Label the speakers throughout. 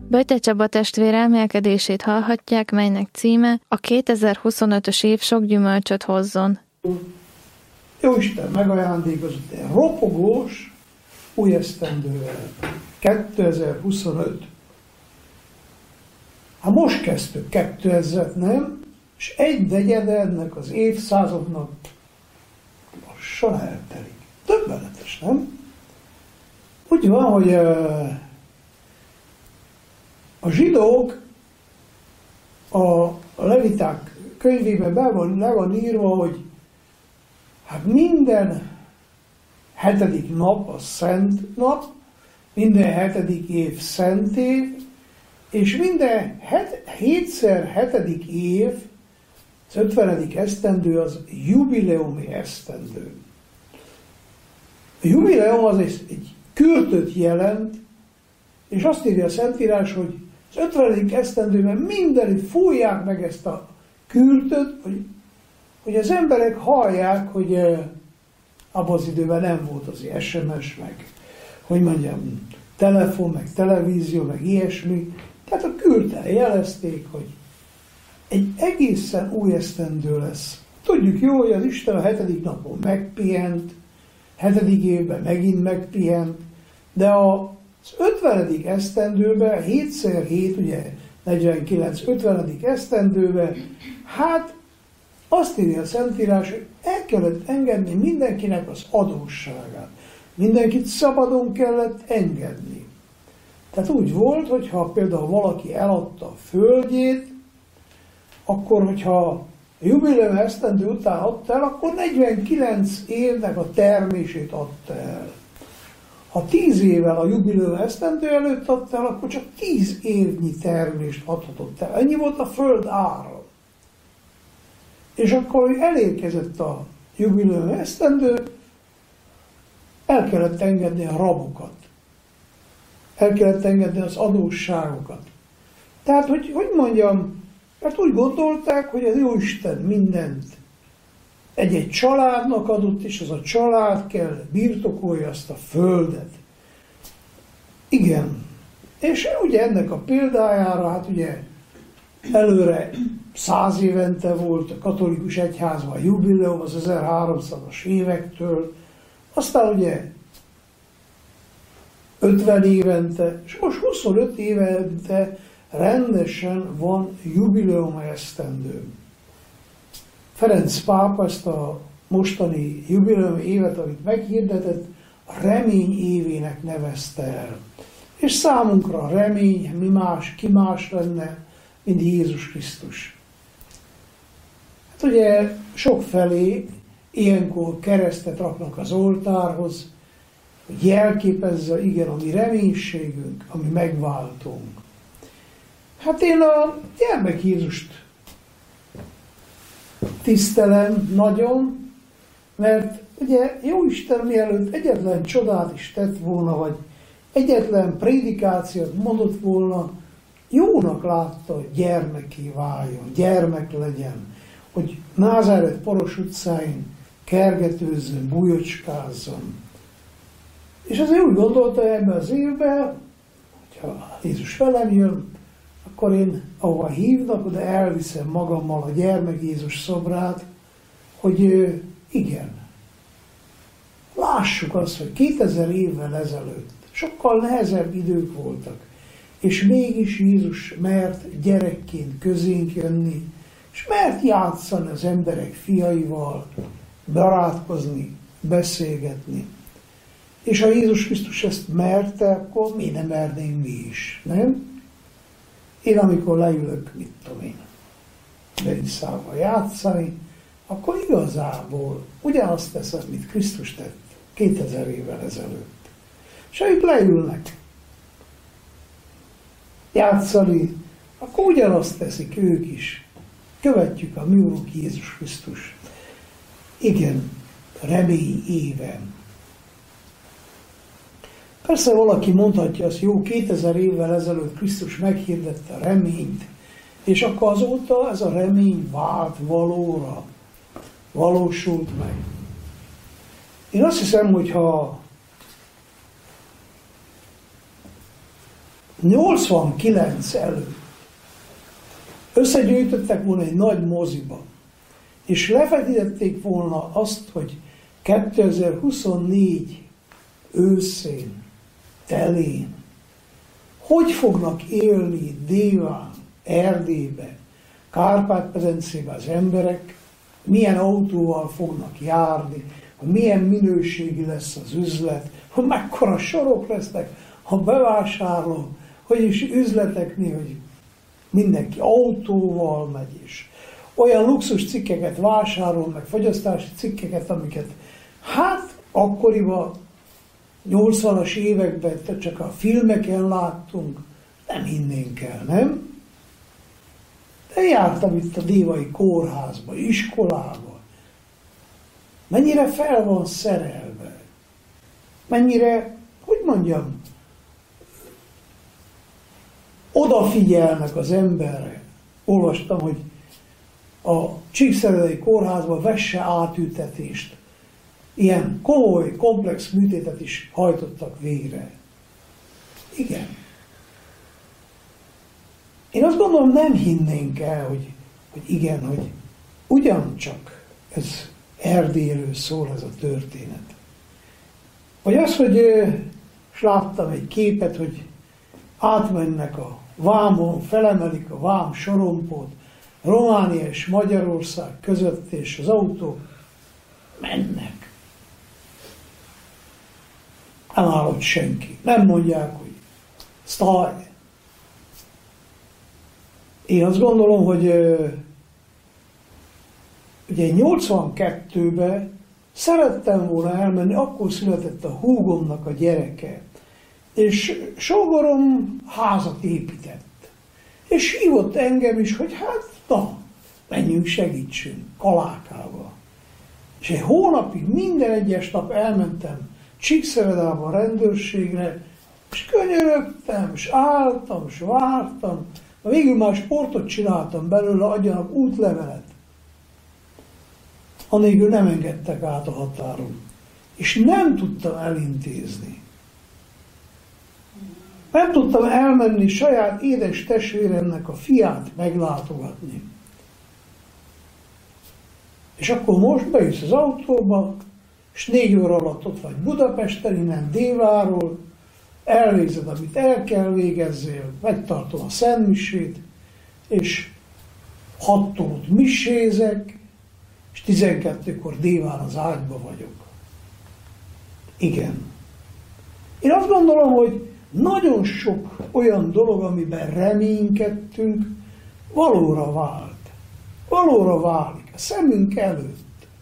Speaker 1: Böjte Csaba testvér elmélkedését hallhatják, melynek címe a 2025-ös év sok gyümölcsöt hozzon.
Speaker 2: Jóisten megajándékozott egy ropogós új esztendővel. 2025. Hát most kezdtük 2000, nem? És egy negyede ennek az évszázadnak lassan eltelik. Döbbenetes, nem? Úgy van, hogy a zsidók a leviták könyvében le van írva, hogy hát minden hetedik nap a szent nap, minden hetedik év szent év, és minden hétszer hetedik év, az 50. esztendő az jubileumi esztendő. A jubileum az egy kürtöt jelent, és azt írja a Szentírás, hogy az 50. esztendőben mindenütt fújják meg ezt a kürtöt, hogy az emberek hallják, hogy abban az időben nem volt az SMS, meg, hogy mondjam, telefon, meg televízió, meg ilyesmi. Tehát a kürttel jelezték, hogy egy egészen új esztendő lesz. Tudjuk jó, hogy az Isten a 7. napon megpihent, 7. évben megint megpihent, de az 50. esztendőben, 7x7, ugye 49, 50. esztendőben, hát azt írja a Szentírás, hogy el kellett engedni mindenkinek az adósságát. Mindenkit szabadon kellett engedni. Tehát úgy volt, hogyha például valaki eladta a földjét, akkor, hogyha a jubileum esztendő után adta el, akkor 49 évnek a termését adta el. Ha 10 évvel a jubileum esztendő előtt adta el, akkor csak 10 évnyi termést adhatott el. Ennyi volt a föld ára. És akkor, hogy elérkezett a jubileum esztendő, el kellett engedni a rabokat. El kellett engedni az adósságokat. Tehát, hogy mondjam, mert úgy gondolták, hogy az Jóisten mindent egy-egy családnak adott, és az a család kell birtokolja azt a földet. Igen. És ugye ennek a példájára, hát ugye előre 100 évente volt a katolikus egyházban a jubileum az 1300-as évektől, aztán ugye 50 évente, és most 25 évente rendesen van jubileum esztendő. Ferenc pápa ezt a mostani jubileum évet, amit meghirdetett, a remény évének nevezte el. És számunkra a remény, ki más lenne, mint Jézus Krisztus. Hát ugye sokfelé ilyenkor keresztet raknak az oltárhoz, hogy jelképezze, igen, a mi reménységünk, ami megváltunk. Hát én a gyermek Jézust tisztelem nagyon, mert ugye Jóisten mielőtt egyetlen csodát is tett volna, vagy egyetlen prédikációt mondott volna, jónak látta, hogy gyermeké váljon, gyermek legyen, hogy Názáret Poros utcáin kergetőzzön, bujocskázzon. És azért úgy gondolta ebben az évben, hogyha Jézus velem jön, akkor én, ahova hívnak, oda elviszem magammal a gyermek Jézus szobrát, hogy igen, lássuk azt, hogy 2000 évvel ezelőtt sokkal nehezebb idők voltak, és mégis Jézus mert gyerekként közénk jönni, és mert játszani az emberek fiaival, barátkozni, beszélgetni. És ha Jézus Krisztus ezt merte, akkor mi nem mernénk mi is, nem? Én amikor leülök, mit tudom én, Belisával játszani, akkor igazából ugyanazt teszem, mint Krisztus tett 2000 évvel ezelőtt. És ha ők leülnek játszani, akkor ugyanazt teszik ők is. Követjük a mi Úrunk Jézus Krisztus. Igen, remény éven. Persze valaki mondhatja azt, jó, 2000 évvel ezelőtt Krisztus meghirdette a reményt, és akkor azóta ez a remény vált valóra, valósult meg. Én azt hiszem, hogy ha 89 előtt összegyűjtöttek volna egy nagy moziba, és lefektették volna azt, hogy 2024 őszén, telén, hogy fognak élni Déván, Erdélybe, Kárpát-medencébe az emberek, milyen autóval fognak járni, hogy milyen minőségi lesz az üzlet, hogy mekkora sorok lesznek, ha bevásárló, hogy is üzleteknél, hogy mindenki autóval megy, és olyan luxus cikkeket vásárol, meg fogyasztási cikkeket, amiket hát akkoriban 80-as években csak a filmeken láttunk, nem hinnénk el, nem? De jártam itt a Dévai kórházba, iskolába. Mennyire fel van szerelve. Mennyire, hogy mondjam, odafigyelnek az emberre. Olvastam, hogy a Csíkszeredai kórházban vesse átültetést, ilyen komoly, komplex műtétet is hajtottak végre. Igen. Én azt gondolom, nem hinnénk el, hogy igen, hogy ugyancsak ez Erdélyről szól ez a történet. Vagy az, hogy és láttam egy képet, hogy átmennek a vámon, felemelik a vám sorompót, Románia és Magyarország között, és az autók mennek. Nem állott senki. Nem mondják, hogy sztáj. Én azt gondolom, hogy ugye 82-ben szerettem volna elmenni, akkor született a húgomnak a gyereke, és sógorom házat épített. És hívott engem is, hogy hát, na, menjünk, segítsünk Kalákába. És egy hónapig minden egyes nap elmentem Csíkszeredába a rendőrségre, és könyörögtem, és álltam, és vártam. Végül már sportot csináltam belőle, adjanak útlevelet. Anélkül nem engedtek át a határon. És nem tudtam elintézni. Nem tudtam elmenni saját édes testvéremnek a fiát meglátogatni. És akkor most bejössz az autóba, és 4 óra alatt ott vagy Budapesten, innen Déváról, elvégzed, amit el kell végezzél, megtartom a szentmisét, és 6-tól ott misézek, és 12-kor Déván az ágyba vagyok. Igen. Én azt gondolom, hogy nagyon sok olyan dolog, amiben reménykedtünk, valóra vált. Valóra válik a szemünk előtt.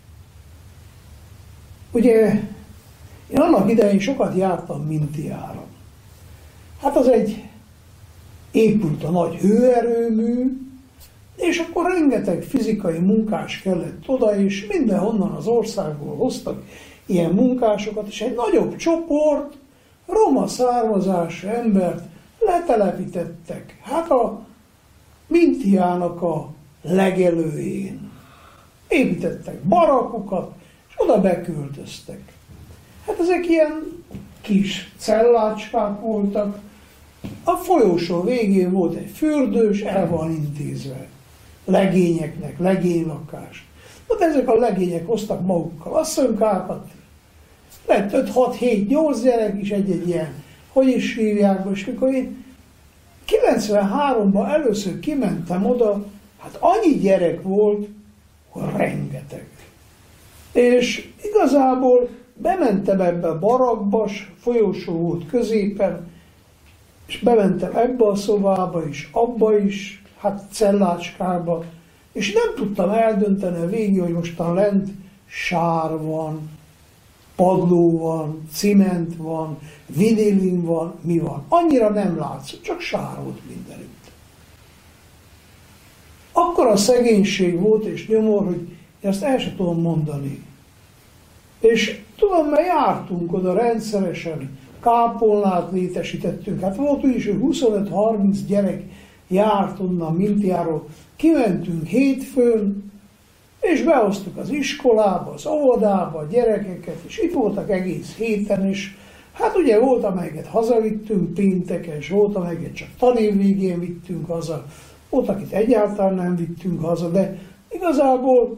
Speaker 2: Ugye, én annak idején sokat jártam Mintiára. Hát az épült a nagy hőerőmű, és akkor rengeteg fizikai munkás kellett oda, és mindenhonnan az országból hoztak ilyen munkásokat, és egy nagyobb csoport roma származású embert letelepítettek. Hát a Mintiának a legelőjén. Építettek barakokat, és oda beköltöztek. Hát ezek ilyen kis cellácskák voltak. A folyósó végén volt egy fürdős, el van intézve. Legényeknek, legénylakás. De ezek a legények hoztak magukkal asszonykákat. Lett 5-6-7-8 gyerek is egy ilyen, hogy is hívják, és mikor én 93-ban először kimentem oda, hát annyi gyerek volt, hogy rengeteg. És igazából bementem ebbe a barakba, folyósó volt középen, és bementem ebbe a szobába is, abba is, hát cellácskába, és nem tudtam eldönteni a végig, hogy mostan lent sár van, padló van, ciment van, vinilin van, mi van. Annyira nem látszott, csak sár volt mindenütt. Akkora szegénység volt és nyomor, hogy ezt el sem tudom mondani. És tudom, mert jártunk oda rendszeresen, kápolnát létesítettünk. Hát volt úgyis, hogy 25-30 gyerek járt onnan Mintiáról. Kimentünk hétfőn, és behoztuk az iskolába, az óvodába a gyerekeket, és itt voltak egész héten, és Hát ugye volt, amelyeket hazavittünk pénteken, és volt, amelyeket csak tanév végén vittünk haza, volt, akit egyáltalán nem vittünk haza, de igazából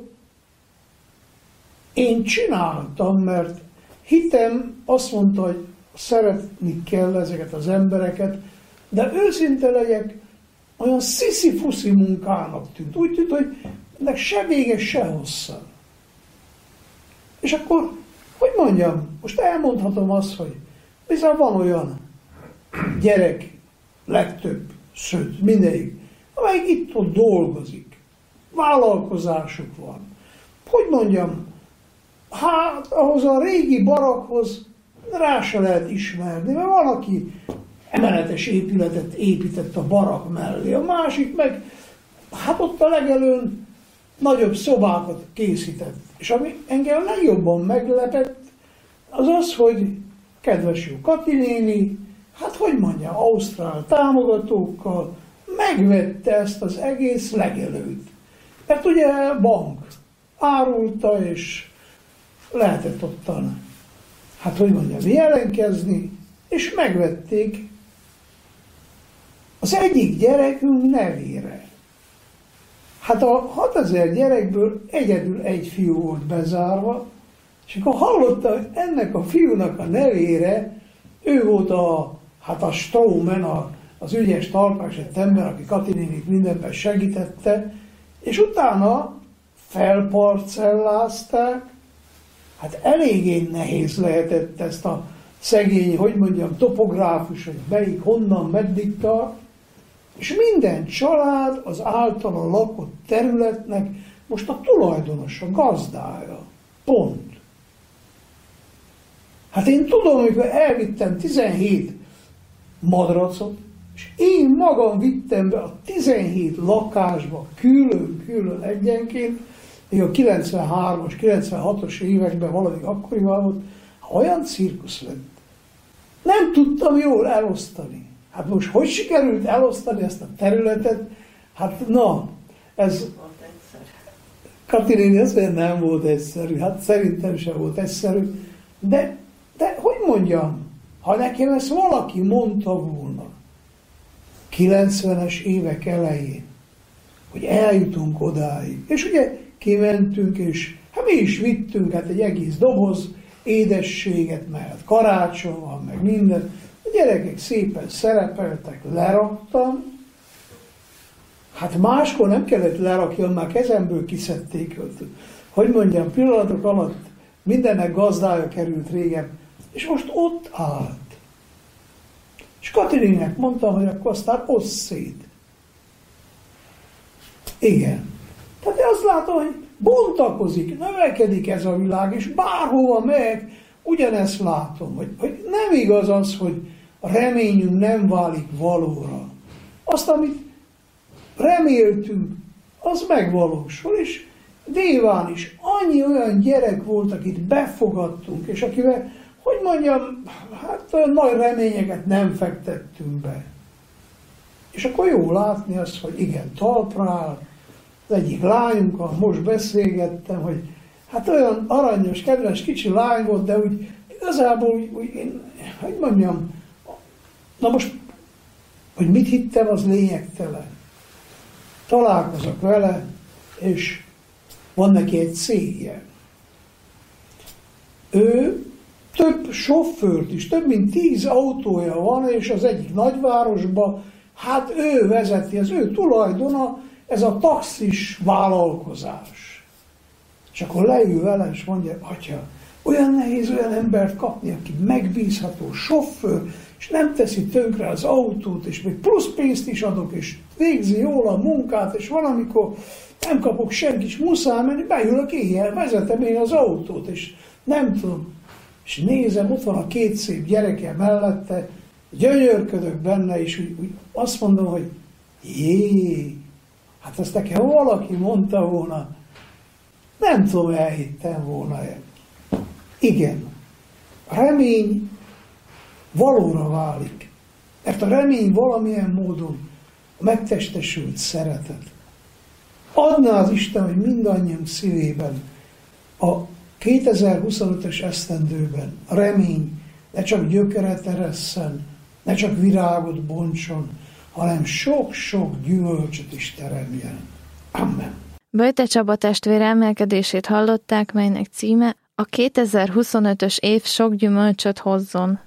Speaker 2: én csináltam, mert hitem azt mondta, hogy szeretni kell ezeket az embereket, de őszinte legyek, olyan sziszi-fuszi munkának tűnt. Úgy tűnt, hogy ennek se vége, se hossza. És akkor, hogy mondjam, most elmondhatom azt, hogy bizony van olyan gyerek, legtöbb, sőt, mindegyik, amelyik itt-ott dolgozik. Vállalkozásuk van. Hogy mondjam, hát ahhoz a régi barakhoz rá se lehet ismerni, mert van, aki emeletes épületet épített a barak mellé, a másik meg, hát ott a legelőn nagyobb szobákat készített. És ami engem legjobban meglepett, az az, hogy kedves jó Kati néni, hát hogy mondja, ausztrál támogatókkal megvette ezt az egész legelőt. Mert ugye bank árulta, és lehetett ottan, hát hogy mondjam, jelentkezni, és megvették az egyik gyerekünk nevére. Hát a 6000 gyerekből egyedül egy fiú volt bezárva, és akkor hallotta, hogy ennek a fiúnak a nevére ő volt a Straumen, az ügyes talpásett ember, aki Kati nénit mindenben segítette, és utána felparcellázták. Hát eléggé nehéz lehetett ezt a szegény, hogy mondjam, topográfus, hogy melyik, honnan, meddig tart, és minden család az általa lakott területnek most a tulajdonosa, gazdája. Pont. Hát én tudom, amikor elvittem 17 madracot, és én magam vittem be a 17 lakásba külön-külön egyenként, még a 93-as, 96-os években valami akkoriban volt, olyan cirkusz lett. Nem tudtam jól elosztani. Hát most hogy sikerült elosztani ezt a területet? Hát na, ez... Kati néni azt mondja, nem volt egyszerű. Hát szerintem sem volt egyszerű. De hogy mondjam, ha nekem ezt valaki mondta volna 90-es évek elején, hogy eljutunk odáig, és ugye kimentünk, és hát mi is vittünk, hát egy egész doboz édességet, mert karácsony van, meg minden. A gyerekek szépen szerepeltek, leraktam. Hát máskor nem kellett lerakjam, már kezemből kiszedték. Hogy mondjam, pillanatok alatt mindennek gazdája került régen, és most ott állt. És Katirinek mondtam, hogy akkor aztán osszd szét. Igen. Tehát azt látom, hogy bontakozik, növekedik ez a világ, és bárhova megyek, ugyanezt látom, hogy nem igaz az, hogy a reményünk nem válik valóra. Azt, amit reméltünk, az megvalósul, és Déván is annyi olyan gyerek volt, akit befogadtunk, és akivel, hogy mondjam, hát olyan nagy reményeket nem fektettünk be. És akkor jó látni azt, hogy igen, talpra áll. Az egyik lányunkkal most beszélgettem, hogy hát olyan aranyos, kedves kicsi lány volt, de úgy igazából, úgy én, hogy mondjam, na most, hogy mit hittem, az lényegtelen. Találkozok vele, és van neki egy cégje. Ő több sofőrt is, több mint 10 autója van, és az egyik nagyvárosban, hát ő vezeti, az ő tulajdona, ez a taxis vállalkozás. És akkor leül vele, és mondja, atya, olyan nehéz olyan embert kapni, aki megbízható sofőr, és nem teszi tönkre az autót, és még plusz pénzt is adok, és végzi jól a munkát, és valamikor nem kapok senkit, és muszáj menni, beülök éjjel, vezetem én az autót, és nem tudom. És nézem, ott van a 2 szép gyereke mellette, gyönyörködök benne, és úgy azt mondom, hogy jé, hát ezt nekem valaki mondta volna, nem tudom, elhittem volna el. Igen, a remény valóra válik, mert a remény valamilyen módon a megtestesült szeretet. Adná az Isten, hogy mindannyiunk szívében a 2025-ös esztendőben a remény ne csak gyökeret eresszen, ne csak virágot bontson, hanem sok-sok gyümölcsöt is teremjen. Amen.
Speaker 1: Böjte Csaba testvér emelkedését hallották, melynek címe a 2025-ös év sok gyümölcsöt hozzon.